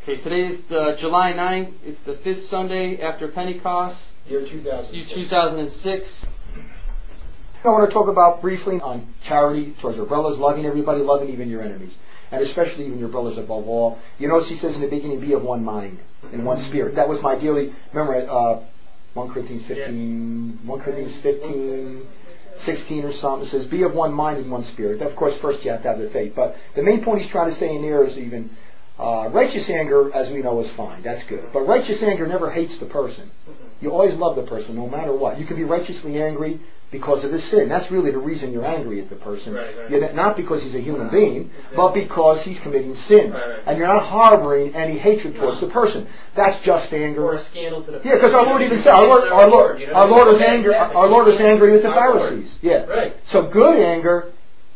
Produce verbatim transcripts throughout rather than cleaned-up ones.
Okay, today is the July ninth. It's the fifth Sunday after Pentecost. Year two thousand six. Year two thousand six. I want to talk about briefly on charity towards your brothers, loving everybody, loving even your enemies, and especially even your brothers above all. You notice he says in the beginning, be of one mind and one spirit. That was my daily, remember, uh, First Corinthians fifteen, First Corinthians fifteen, sixteen or something, it says, be of one mind and one spirit. Of course, first you have to have the faith. But the main point he's trying to say in there is even, uh, righteous anger, as we know, is fine. That's good. But righteous anger never hates the person. You always love the person, no matter what. You can be righteously angry because of his sin. That's really the reason you're angry at the person. Right, right. You're not because he's a human being, but because he's committing sins. Right, right. And you're not harboring any hatred towards no. the person. That's just anger. Or a scandal to the Yeah, because our Lord even said, our Lord, our Lord, you know, our Lord was angry. Our Lord was angry with the Pharisees. Yeah. Right. So good anger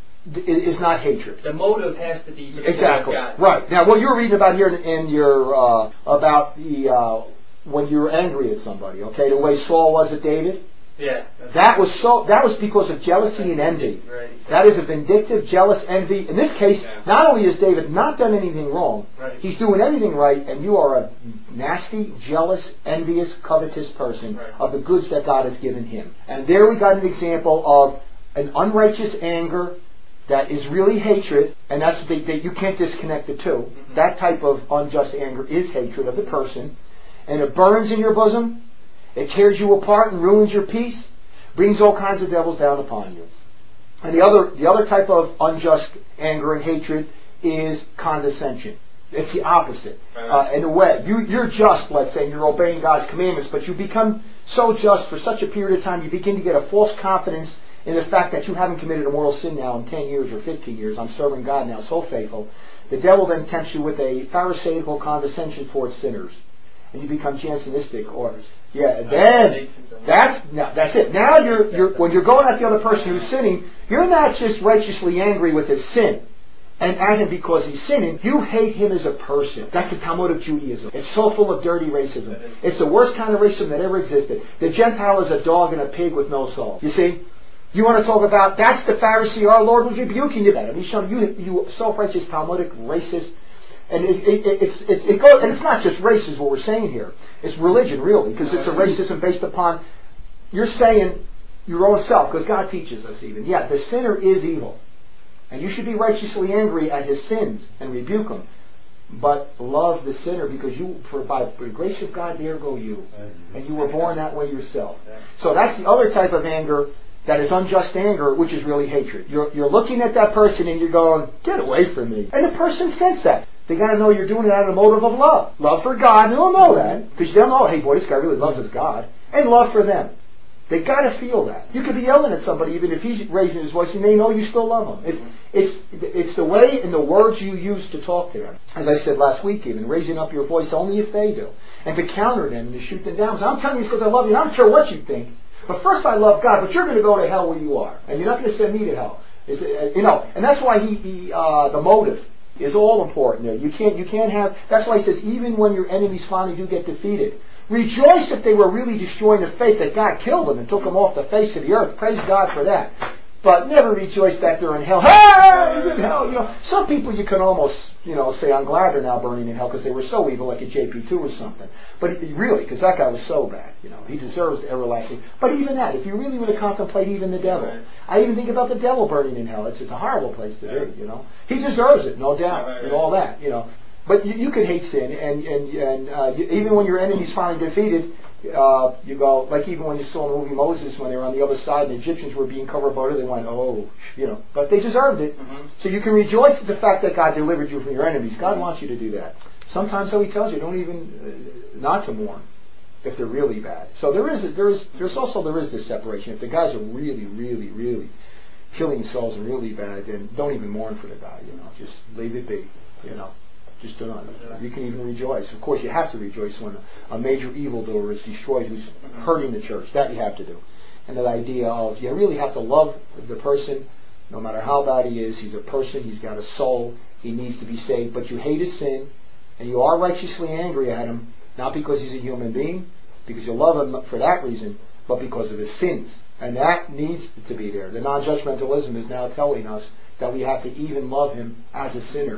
is not hatred. The motive has to be exactly right. Now, what you're reading about here in your uh, about the uh, when you're angry at somebody, okay, the way Saul was at David. Yeah, that was so. That was because of jealousy and envy. Right. That is a vindictive, jealous envy. In this case, yeah. not only has David not done anything wrong, right. he's doing everything right, and you are a nasty, jealous, envious, covetous person right. of the goods that God has given him. And there we got an example of an unrighteous anger that is really hatred, and that's that you can't disconnect the two. Mm-hmm. That type of unjust anger is hatred of the person, and it burns in your bosom. It tears you apart and ruins your peace, brings all kinds of devils down upon you. And the other, the other type of unjust anger and hatred is condescension. It's the opposite. Uh, in a way, you, you're just, let's say, and you're obeying God's commandments, but you become so just for such a period of time, you begin to get a false confidence in the fact that you haven't committed a mortal sin now in ten years or fifteen years. I'm serving God now, so faithful. The devil then tempts you with a pharisaical condescension towards sinners. And you become Jansenistic, or yeah, then that's now, that's it. Now you're you're when you're going at the other person who's sinning, you're not just righteously angry with his sin and at him because he's sinning. You hate him as a person. That's the Talmudic Judaism. It's so full of dirty racism. It's the worst kind of racism that ever existed. The Gentile is a dog and a pig with no soul. You see. You want to talk about that's the Pharisee our Lord was rebuking you about. I mean, he's showing you you self-righteous Talmudic racist. And it, it, it's, it's, it goes, and it's not just race is what we're saying here. It's religion, really, because it's a racism based upon, you're saying your own self, because God teaches us even. Yeah, the sinner is evil. And you should be righteously angry at his sins and rebuke him. But love the sinner because you, for by the grace of God, there go you. And you were born that way yourself. So that's the other type of anger that is unjust anger, which is really hatred. You're, you're looking at that person and you're going, get away from me. And the person senses that. They got to know you're doing it out of a motive of love. Love for God. They'll know that. Because they'll know, hey, boy, this guy really loves his God. And love for them. They got to feel that. You could be yelling at somebody even if he's raising his voice and they know you still love them. It's, it's, it's the way and the words you use to talk to them. As I said last week even, raising up your voice only if they do. And to counter them and to shoot them down. So I'm telling you this because I love you. I don't care what you think. But first I love God. But you're going to go to hell where you are. And you're not going to send me to hell. It's, you know, and that's why he, he uh, the motive is all important there. You can't, you can't have, that's why he says, even when your enemies finally do get defeated, rejoice if they were really destroying the faith that God killed them and took them off the face of the earth. Praise God for that. But never rejoice that they're in hell. Hey, he's in hell. You know, some people you can almost, you know, say, I'm glad they're now burning in hell because they were so evil, like a J P two or something. But really, because that guy was so bad, you know, he deserves the everlasting. But even that, if you really were to contemplate even the devil, right. I even think about the devil burning in hell. It's, it's a horrible place to yeah. be, you know. He deserves it, no doubt, right, right, and all that, you know. But you, you could hate sin, and and and uh, you, even when your enemy's finally defeated, uh, you go, like even when you saw in the movie Moses, when they were on the other side, and the Egyptians were being covered butter, they went, oh, you know. But they deserved it. Mm-hmm. So you can rejoice at the fact that God delivered you from your enemies. God wants you to do that. Sometimes, so he tells you, don't even, uh, not to mourn if they're really bad. So there is, there is, there's also, there is this separation. If the guys are really, really, really killing souls and really bad, then don't even mourn for the guy, you know. Just leave it be, you know. Just don't. You can even rejoice. Of course, you have to rejoice when a major evildoer is destroyed who's hurting the church. That you have to do. And that idea of, you really have to love the person, no matter how bad he is. He's a person, he's got a soul, he needs to be saved. But you hate his sin, and you are righteously angry at him, not because he's a human being, because you love him for that reason, but because of his sins. And that needs to be there. The non-judgmentalism is now telling us that we have to even love him as a sinner.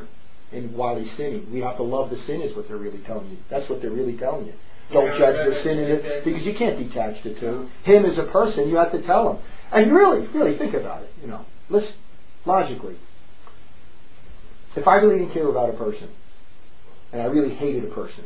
and while he's sinning. We have to love the sin is what they're really telling you. That's what they're really telling you. Don't judge the sin in it, because you can't detach the two. Him as a person, you have to tell him. And really, really think about it. You know, let's logically. If I really didn't care about a person, and I really hated a person,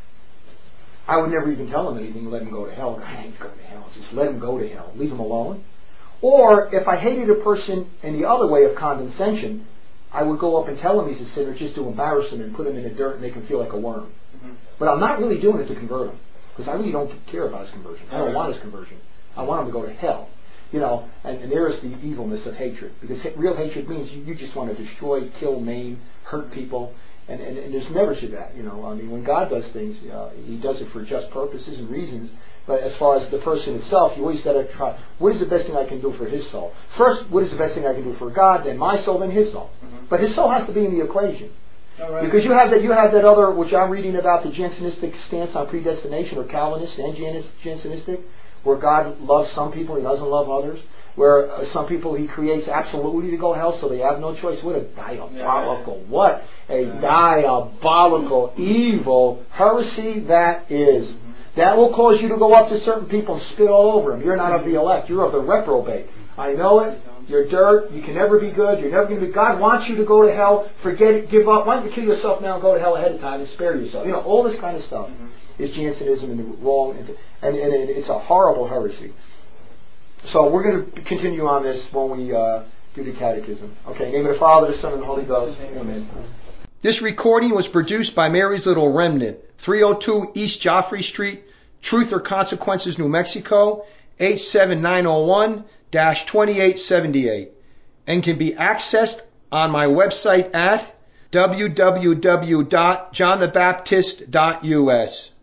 I would never even tell him anything and let him go to hell. God, he's going to hell. Just let him go to hell. Leave him alone. Or if I hated a person in the other way of condescension, I would go up and tell him he's a sinner just to embarrass him and put him in the dirt and make him feel like a worm. Mm-hmm. But I'm not really doing it to convert him, because I really don't care about his conversion. I don't want his conversion. I want him to go to hell. You know, and, and there is the evilness of hatred, because real hatred means you, you just want to destroy, kill, maim, hurt people, and, and, and there's never to that. You know, I mean, when God does things, uh, He does it for just purposes and reasons. But as far as the person itself, you always got to try, what is the best thing I can do for his soul? First, what is the best thing I can do for God? Then my soul, then his soul. Mm-hmm. But his soul has to be in the equation. Oh, right. Because you have that, you have that other, which I'm reading about, the Jansenistic stance on predestination, or Calvinist and Jansenistic, where God loves some people, He doesn't love others. Where uh, some people He creates absolutely to go to hell, so they have no choice. What a diabolical, yeah. what a yeah. diabolical, evil heresy that is. Mm-hmm. That will cause you to go up to certain people and spit all over them. You're not of the elect. You're of the reprobate. I know it. You're dirt. You can never be good. You're never going to be. God wants you to go to hell. Forget it. Give up. Why don't you kill yourself now and go to hell ahead of time and spare yourself? You know, all this kind of stuff mm-hmm. is Jansenism and the wrong. And, and, and it's a horrible heresy. So we're going to continue on this when we uh, do the catechism. Okay, in the name of the Father, the Son, and the Holy Ghost. Amen. This recording was produced by Mary's Little Remnant, three oh two East Joffrey Street, Truth or Consequences, New Mexico, eight seven nine oh one dash twenty-eight seventy-eight, and can be accessed on my website at w w w dot john the baptist dot u s.